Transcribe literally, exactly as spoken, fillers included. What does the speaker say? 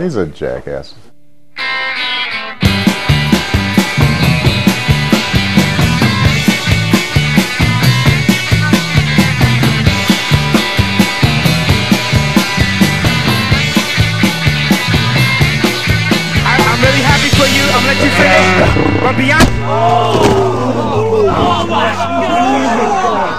He's a jackass. I'm really happy for you. I'm gonna let you finish. But beyond. Oh, oh my God.